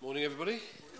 Morning, everybody.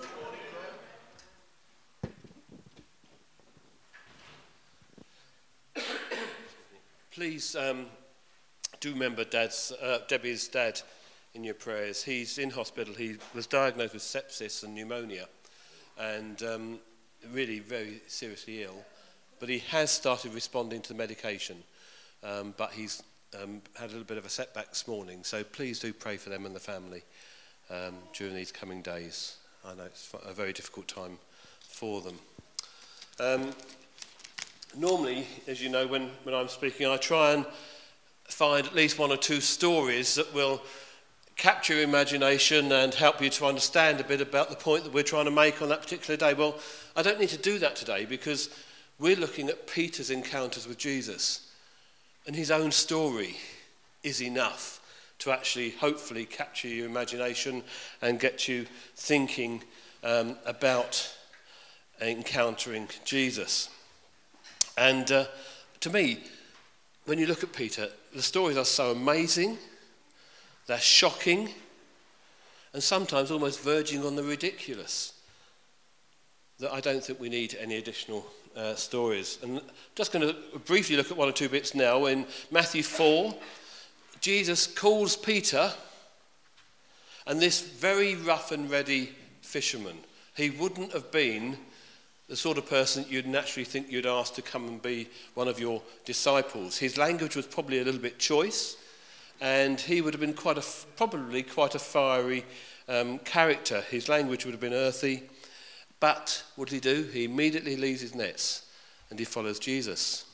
Please do remember Debbie's dad in your prayers. He's in hospital. He was diagnosed with sepsis and pneumonia and really very seriously ill. But he has started responding to the medication. But he's had a little bit of a setback this morning. So please do pray for them and the family during these coming days. I know it's a very difficult time for them. Normally, as you know, when I'm speaking, I try and find at least one or two stories that will capture your imagination and help you to understand a bit about the point that we're trying to make on that particular day. Well, I don't need to do that today because we're looking at Peter's encounters with Jesus, and his own story is enough to actually hopefully capture your imagination and get you thinking about encountering Jesus. And to me, when you look at Peter, the stories are so amazing, they're shocking, and sometimes almost verging on the ridiculous, that I don't think we need any additional stories. And I'm just going to briefly look at one or two bits now. In Matthew 4, Jesus calls Peter, and this very rough and ready fisherman, he wouldn't have been the sort of person you'd naturally think you'd ask to come and be one of your disciples. His language was probably a little bit choice, and he would have been probably quite a fiery character. His language would have been earthy, but what did he do? He immediately leaves his nets and he follows Jesus.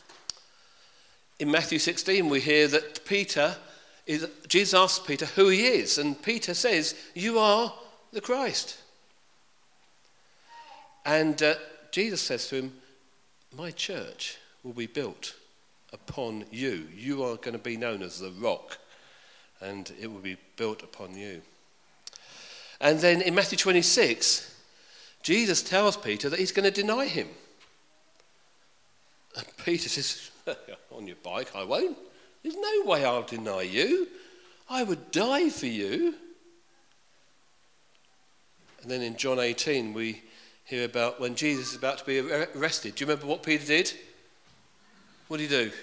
In Matthew 16, we hear that Jesus asks Peter who he is, and Peter says, "You are the Christ." And Jesus says to him, "My church will be built upon you. You are going to be known as the rock, and it will be built upon you." And then in Matthew 26, Jesus tells Peter that he's going to deny him. And Peter says, "On your bike, I won't. There's no way I'll deny you. I would die for you." And then in John 18, we hear about when Jesus is about to be arrested. Do you remember what Peter did? What did he do?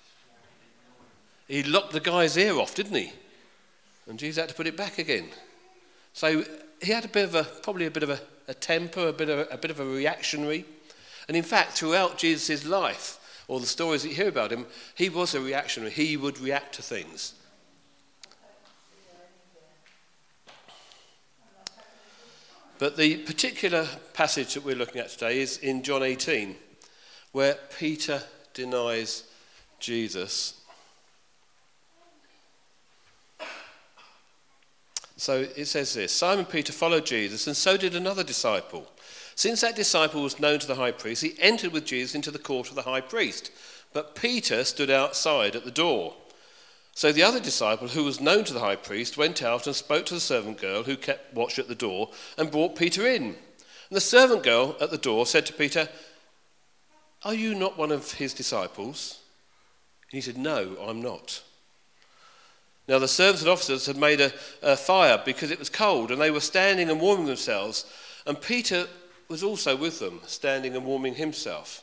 He lopped the guy's ear off, didn't he? And Jesus had to put it back again. So he had probably a bit of a temper, a bit of a reactionary. And in fact, throughout Jesus' life, or the stories that you hear about him, he was a reactionary. He would react to things. But the particular passage that we're looking at today is in John 18, where Peter denies Jesus. So it says this: Simon Peter followed Jesus, and so did another disciple. Since that disciple was known to the high priest, he entered with Jesus into the court of the high priest. But Peter stood outside at the door. So the other disciple, who was known to the high priest, went out and spoke to the servant girl who kept watch at the door and brought Peter in. And the servant girl at the door said to Peter, "Are you not one of his disciples?" And he said, "No, I'm not." Now the servants and officers had made a fire because it was cold, and they were standing and warming themselves. And Peter was also with them, standing and warming himself.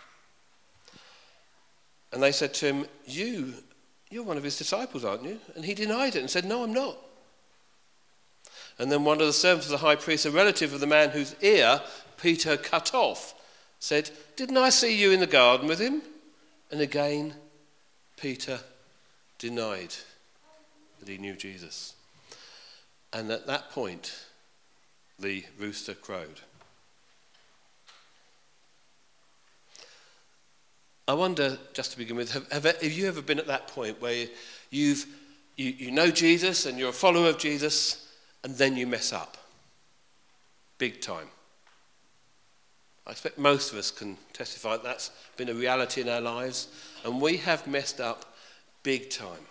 And they said to him, You're one of his disciples, aren't you?" And he denied it and said, "No, I'm not." And then one of the servants of the high priest, a relative of the man whose ear Peter cut off, said, "Didn't I see you in the garden with him?" And again, Peter denied that he knew Jesus. And at that point, the rooster crowed. I wonder, just to begin with, have you ever been at that point where you know Jesus and you're a follower of Jesus, and then you mess up? Big time. I expect most of us can testify that that's been a reality in our lives, and we have messed up big time.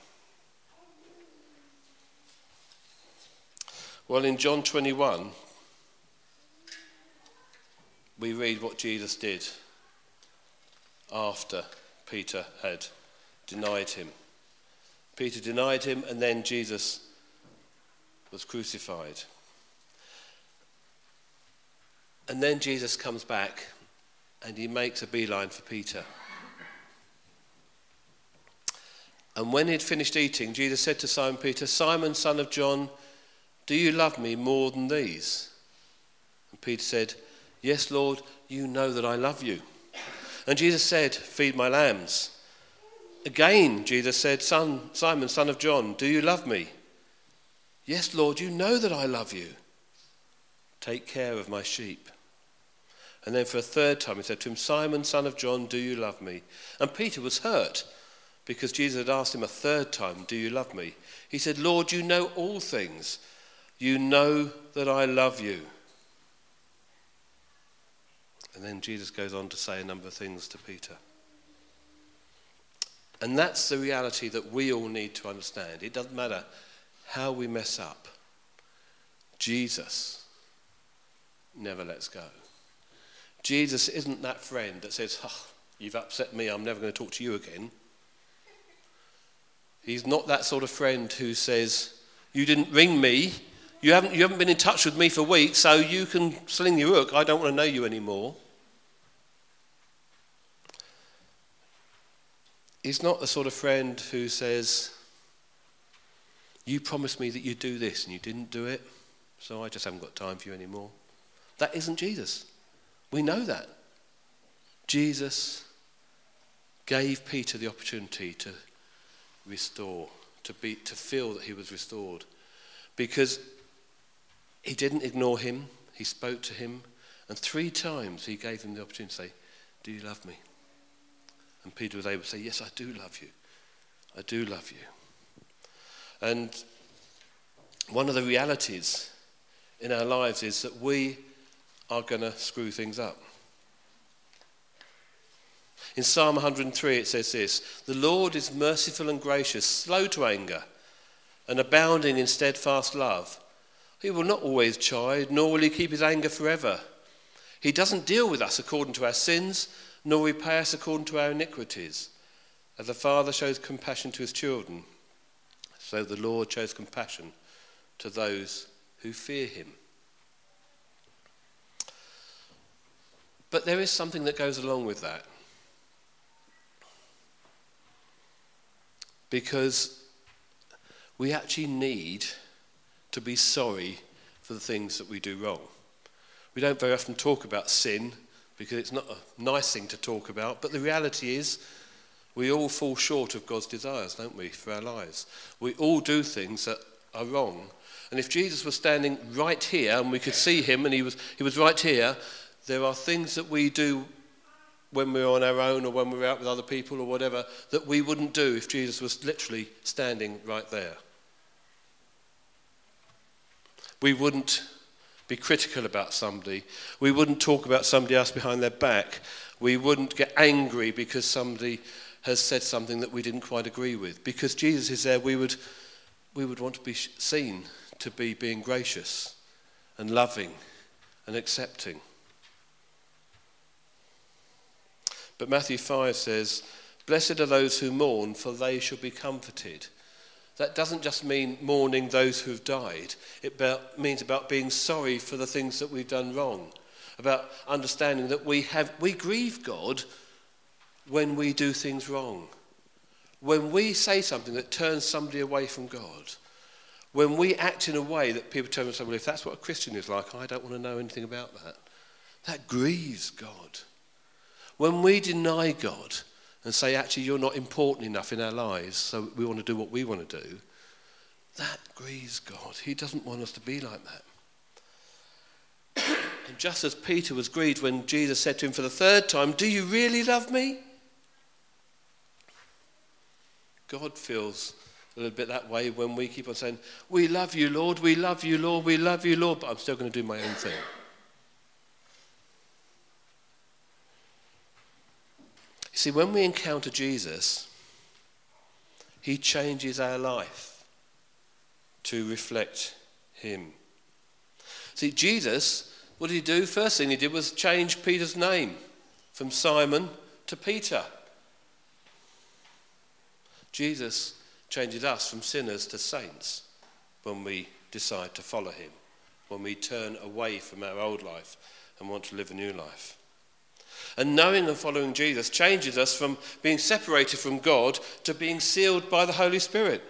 Well, in John 21, we read what Jesus did after Peter had denied him. Peter denied him, and then Jesus was crucified. And then Jesus comes back and he makes a beeline for Peter. And when he'd finished eating, Jesus said to Simon Peter, "Simon, son of John, do you love me more than these?" And Peter said, "Yes, Lord, you know that I love you." And Jesus said, "Feed my lambs." Again, Jesus said, "Simon, son of John, do you love me?" "Yes, Lord, you know that I love you." "Take care of my sheep." And then for a third time he said to him, "Simon, son of John, do you love me?" And Peter was hurt because Jesus had asked him a third time, "Do you love me?" He said, "Lord, you know all things. You know that I love you." And then Jesus goes on to say a number of things to Peter. And that's the reality that we all need to understand. It doesn't matter how we mess up. Jesus never lets go. Jesus isn't that friend that says, "Oh, you've upset me, I'm never going to talk to you again." He's not that sort of friend who says, "You didn't ring me, you haven't been in touch with me for weeks, so you can sling your hook, I don't want to know you anymore." He's not the sort of friend who says, "You promised me that you'd do this and you didn't do it, so I just haven't got time for you anymore." That isn't Jesus. We know that. Jesus gave Peter the opportunity to restore, to feel that he was restored, because he didn't ignore him. He spoke to him, and 3 times he gave him the opportunity to say, "Do you love me?" And Peter was able to say, "Yes, I do love you. I do love you." And one of the realities in our lives is that we are going to screw things up. In Psalm 103 it says this, "The Lord is merciful and gracious, slow to anger, and abounding in steadfast love. He will not always chide, nor will he keep his anger forever. He doesn't deal with us according to our sins, nor repay us according to our iniquities. As a father shows compassion to his children, so the Lord shows compassion to those who fear him." But there is something that goes along with that. Because we actually need to be sorry for the things that we do wrong. We don't very often talk about sin because it's not a nice thing to talk about, but the reality is we all fall short of God's desires, don't we, for our lives. We all do things that are wrong. And if Jesus was standing right here and we could see him and he was right here, there are things that we do when we're on our own or when we're out with other people or whatever that we wouldn't do if Jesus was literally standing right there. We wouldn't be critical about somebody. We wouldn't talk about somebody else behind their back. We wouldn't get angry because somebody has said something that we didn't quite agree with. Because Jesus is there, we would want to be seen to be being gracious and loving and accepting. But Matthew 5 says, "Blessed are those who mourn, for they shall be comforted." That doesn't just mean mourning those who've died. It means about being sorry for the things that we've done wrong. About understanding that we grieve God when we do things wrong. When we say something that turns somebody away from God. When we act in a way that people tell me, "Well, if that's what a Christian is like, I don't want to know anything about that." That grieves God. When we deny God and say, "Actually, you're not important enough in our lives, so we want to do what we want to do," that grieves God. He doesn't want us to be like that. And just as Peter was grieved when Jesus said to him for the 3rd time, "Do you really love me?" God feels a little bit that way when we keep on saying, "We love you, Lord, we love you, Lord, we love you, Lord," but I'm still going to do my own thing. You see, when we encounter Jesus, he changes our life to reflect him. See, Jesus, what did he do? First thing he did was change Peter's name from Simon to Peter. Jesus changes us from sinners to saints when we decide to follow him, when we turn away from our old life and want to live a new life. And knowing and following Jesus changes us from being separated from God to being sealed by the Holy Spirit.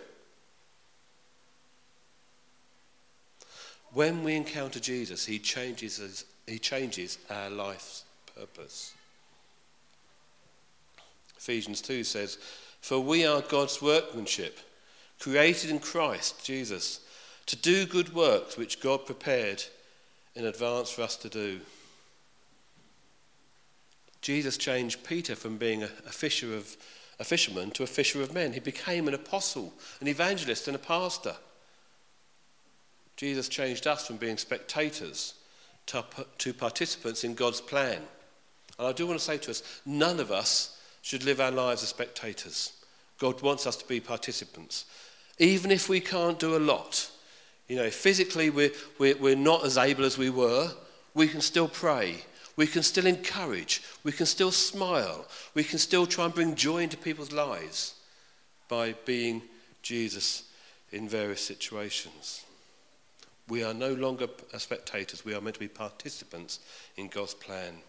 When we encounter Jesus, he changes our life's purpose. Ephesians 2 says, "For we are God's workmanship, created in Christ Jesus, to do good works which God prepared in advance for us to do." Jesus changed Peter from being a fisherman to a fisher of men. He became an apostle, an evangelist, and a pastor. Jesus changed us from being spectators to participants in God's plan. And I do want to say to us, none of us should live our lives as spectators. God wants us to be participants. Even if we can't do a lot, physically we're not as able as we were, we can still pray. We can still encourage, we can still smile, we can still try and bring joy into people's lives by being Jesus in various situations. We are no longer spectators, we are meant to be participants in God's plan.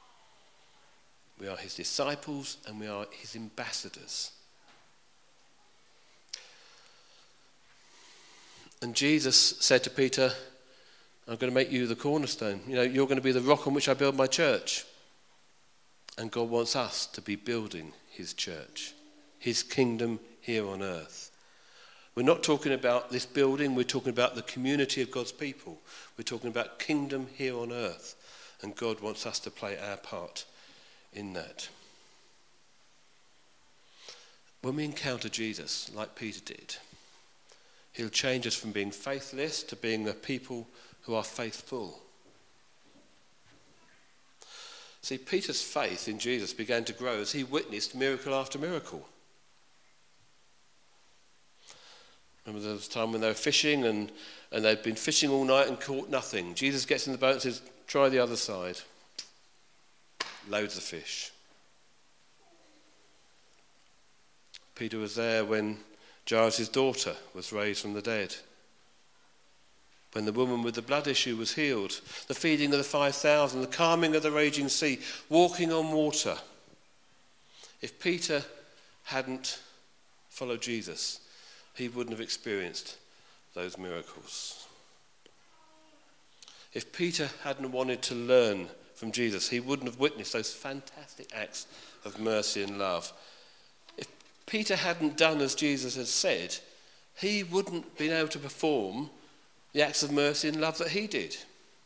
We are his disciples and we are his ambassadors. And Jesus said to Peter, "I'm going to make you the cornerstone. You're going to be the rock on which I build my church." And God wants us to be building his church, his kingdom here on earth. We're not talking about this building, we're talking about the community of God's people. We're talking about kingdom here on earth. And God wants us to play our part in that. When we encounter Jesus, like Peter did, he'll change us from being faithless to being a people who are faithful. See, Peter's faith in Jesus began to grow as he witnessed miracle after miracle. Remember there was a time when they were fishing and they'd been fishing all night and caught nothing. Jesus gets in the boat and says, "Try the other side." Loads of fish. Peter was there when Jairus' daughter was raised from the dead. When the woman with the blood issue was healed, the feeding of the 5,000, the calming of the raging sea, walking on water. If Peter hadn't followed Jesus, he wouldn't have experienced those miracles. If Peter hadn't wanted to learn from Jesus, he wouldn't have witnessed those fantastic acts of mercy and love. If Peter hadn't done as Jesus had said, he wouldn't have been able to perform the acts of mercy and love that he did.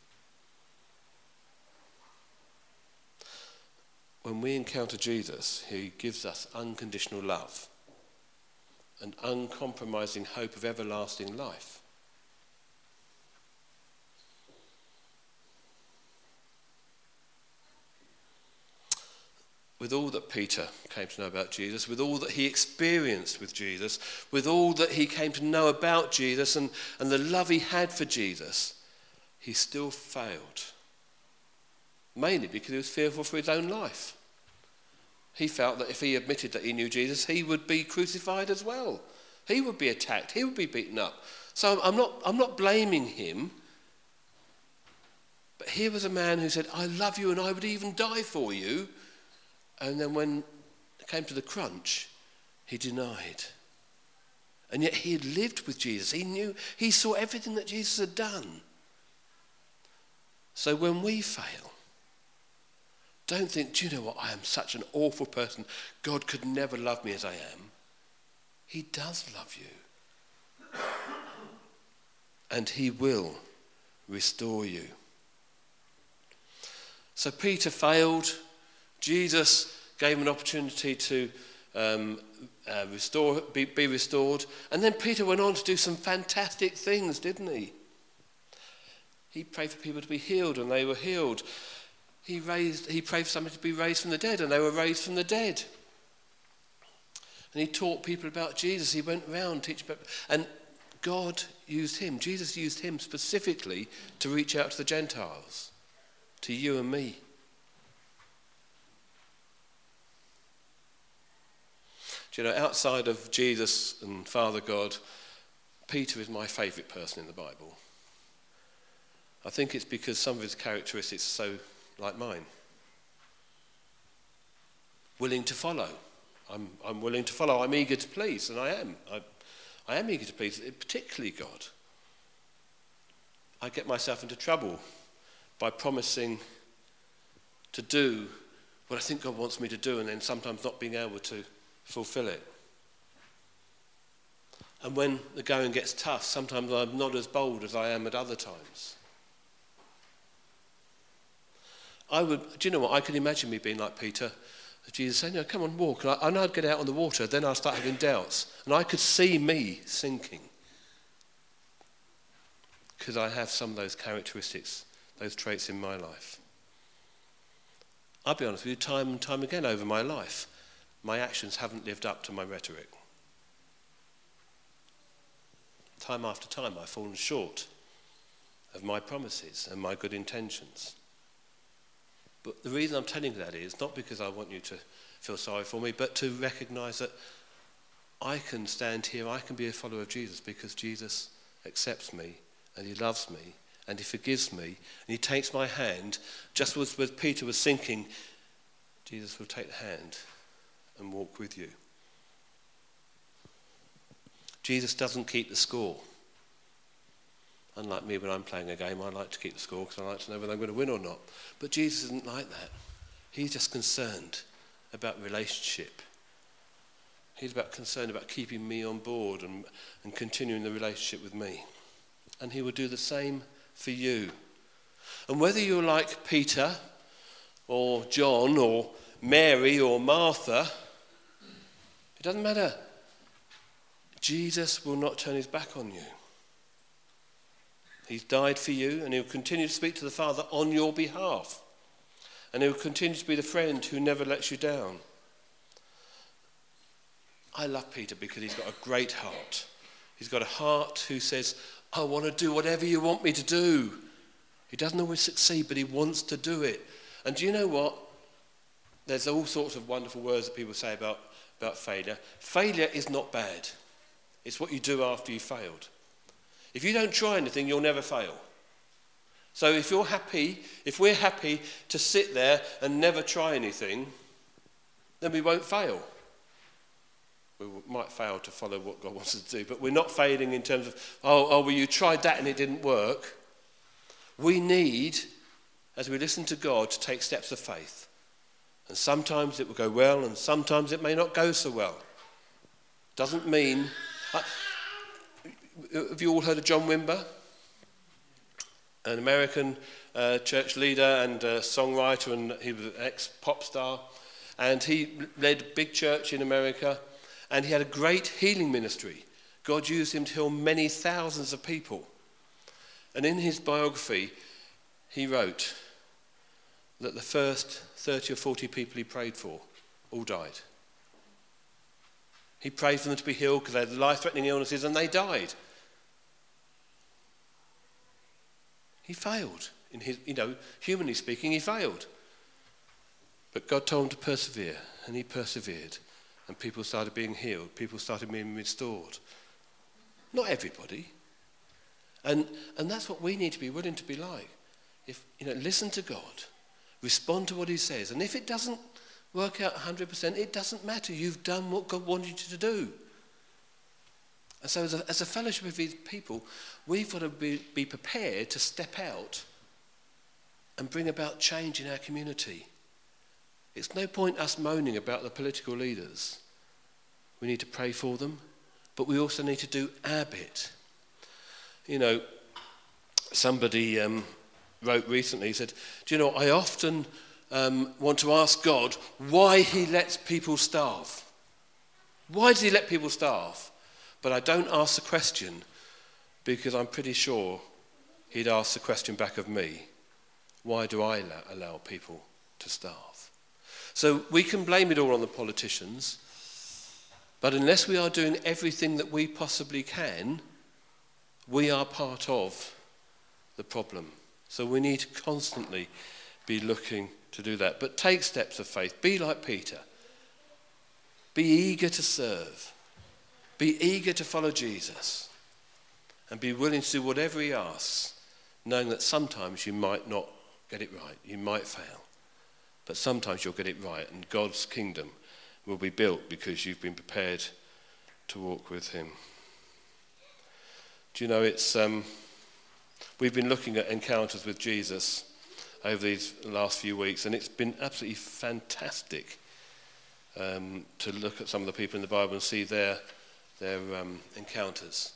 When we encounter Jesus, he gives us unconditional love and uncompromising hope of everlasting life. With all that Peter came to know about Jesus, with all that he experienced with Jesus, with all that he came to know about Jesus and the love he had for Jesus, he still failed. Mainly because he was fearful for his own life. He felt that if he admitted that he knew Jesus, he would be crucified as well. He would be attacked, he would be beaten up. So I'm not blaming him. But here was a man who said, "I love you and I would even die for you." And then when it came to the crunch, he denied. And yet he had lived with Jesus. He saw everything that Jesus had done. So when we fail, don't think, "Do you know what? I am such an awful person. God could never love me as I am." He does love you. And he will restore you. So Peter failed. Jesus gave him an opportunity to be restored. And then Peter went on to do some fantastic things, didn't he? He prayed for people to be healed and they were healed. He prayed for somebody to be raised from the dead and they were raised from the dead. And he taught people about Jesus. He went around teaching people. And God used him. Jesus used him specifically to reach out to the Gentiles, to you and me. Do you know, outside of Jesus and Father God, Peter is my favourite person in the Bible. I think it's because some of his characteristics are so like mine. Willing to follow. I'm willing to follow. I'm eager to please, and I am. I am eager to please, particularly God. I get myself into trouble by promising to do what I think God wants me to do and then sometimes not being able to fulfill it. And when the going gets tough, sometimes I'm not as bold as I am at other times. Do you know what? I can imagine me being like Peter. Jesus saying, no, come on, walk. And I'd get out on the water, then I'd start having doubts. And I could see me sinking. Because I have some of those characteristics, those traits in my life. I'll be honest with you, time and time again over my life, my actions haven't lived up to my rhetoric. Time after time, I've fallen short of my promises and my good intentions. But the reason I'm telling you that is not because I want you to feel sorry for me, but to recognise that I can stand here, I can be a follower of Jesus because Jesus accepts me and he loves me and he forgives me and he takes my hand. Just as Peter was sinking, Jesus will take the hand and walk with you. Jesus doesn't keep the score. Unlike me, when I'm playing a game, I like to keep the score because I like to know whether I'm going to win or not. But Jesus isn't like that. He's just concerned about relationship. He's concerned about keeping me on board and continuing the relationship with me. And he will do the same for you. And whether you're like Peter or John or Mary or Martha, it doesn't matter. Jesus will not turn his back on you. He's died for you and he'll continue to speak to the Father on your behalf. And he'll continue to be the friend who never lets you down. I love Peter because he's got a great heart. He's got a heart who says, I want to do whatever you want me to do. He doesn't always succeed, but he wants to do it. And do you know what? There's all sorts of wonderful words that people say about failure. Failure is not bad. It's what you do after you've failed. If you don't try anything, you'll never fail. So if we're happy to sit there and never try anything, then we won't fail. We might fail to follow what God wants us to do, but we're not failing in terms of, well, you tried that and it didn't work. We need, as we listen to God, to take steps of faith. And sometimes it will go well, and sometimes it may not go so well. Doesn't mean... Have you all heard of John Wimber? An American church leader and songwriter, and he was an ex-pop star. And he led a big church in America, and he had a great healing ministry. God used him to heal many thousands of people. And in his biography, he wrote that the first 30 or 40 people he prayed for all died. He prayed for them to be healed because they had life-threatening illnesses and they died. He failed. Humanly speaking, he failed. But God told him to persevere, and he persevered. And people started being healed. People started being restored. Not everybody. And that's what we need to be willing to be like. Listen to God. Respond to what he says. And if it doesn't work out 100%, it doesn't matter. You've done what God wanted you to do. And so as a fellowship of these people, we've got to be prepared to step out and bring about change in our community. It's no point us moaning about the political leaders. We need to pray for them, but we also need to do our bit. Somebody wrote recently, he said, do you know, I often want to ask God why he lets people starve. Why does he let people starve? But I don't ask the question because I'm pretty sure he'd ask the question back of me. Why do I allow people to starve? So we can blame it all on the politicians, but unless we are doing everything that we possibly can, we are part of the problem. So we need to constantly be looking to do that. But take steps of faith. Be like Peter. Be eager to serve. Be eager to follow Jesus. And be willing to do whatever he asks knowing that sometimes you might not get it right, you might fail, but sometimes you'll get it right, and God's kingdom will be built because you've been prepared to walk with him. Do you know, we've been looking at encounters with Jesus over these last few weeks, and it's been absolutely fantastic to look at some of the people in the Bible and see their encounters.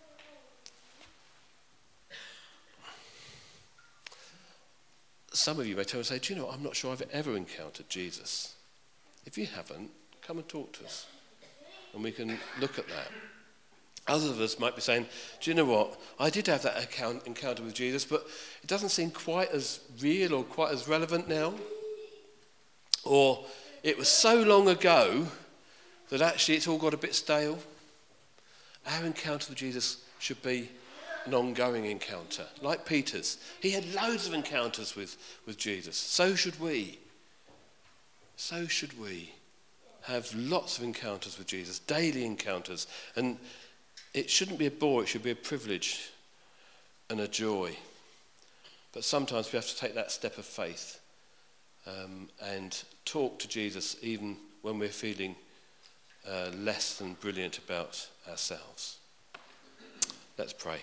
Some of you may tell me, say, do you know what? I'm not sure I've ever encountered Jesus. If you haven't, come and talk to us, and we can look at that. Others of us might be saying, do you know what? I did have that encounter with Jesus, but it doesn't seem quite as real or quite as relevant now. Or it was so long ago that actually it's all got a bit stale. Our encounter with Jesus should be an ongoing encounter, like Peter's. He had loads of encounters with Jesus. So should we. So should we have lots of encounters with Jesus, daily encounters. And it shouldn't be a bore, it should be a privilege and a joy. But sometimes we have to take that step of faith and talk to Jesus even when we're feeling less than brilliant about ourselves. Let's pray.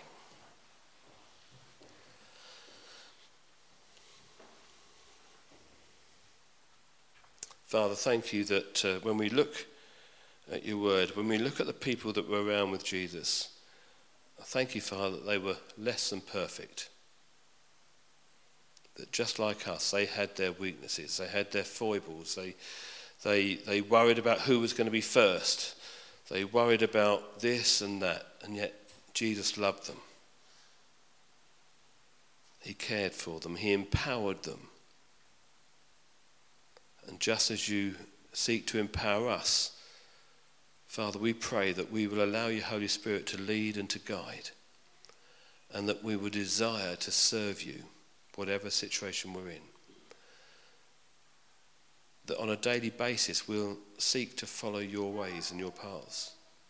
Father, thank you that when we look at your word, when we look at the people that were around with Jesus, I thank you, Father, that they were less than perfect. That just like us, they had their weaknesses, they had their foibles, they worried about who was going to be first, they worried about this and that, and yet Jesus loved them. He cared for them, he empowered them. And just as you seek to empower us, Father, we pray that we will allow your Holy Spirit to lead and to guide, and that we will desire to serve you, whatever situation we're in. That on a daily basis we'll seek to follow your ways and your paths.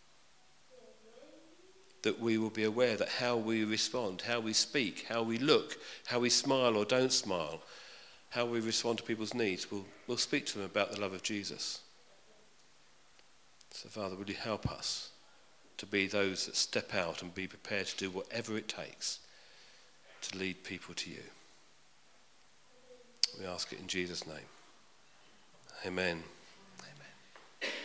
That we will be aware that how we respond, how we speak, how we look, how we smile or don't smile, how we respond to people's needs, we'll speak to them about the love of Jesus. So, Father, will you help us to be those that step out and be prepared to do whatever it takes to lead people to you. We ask it in Jesus' name. Amen.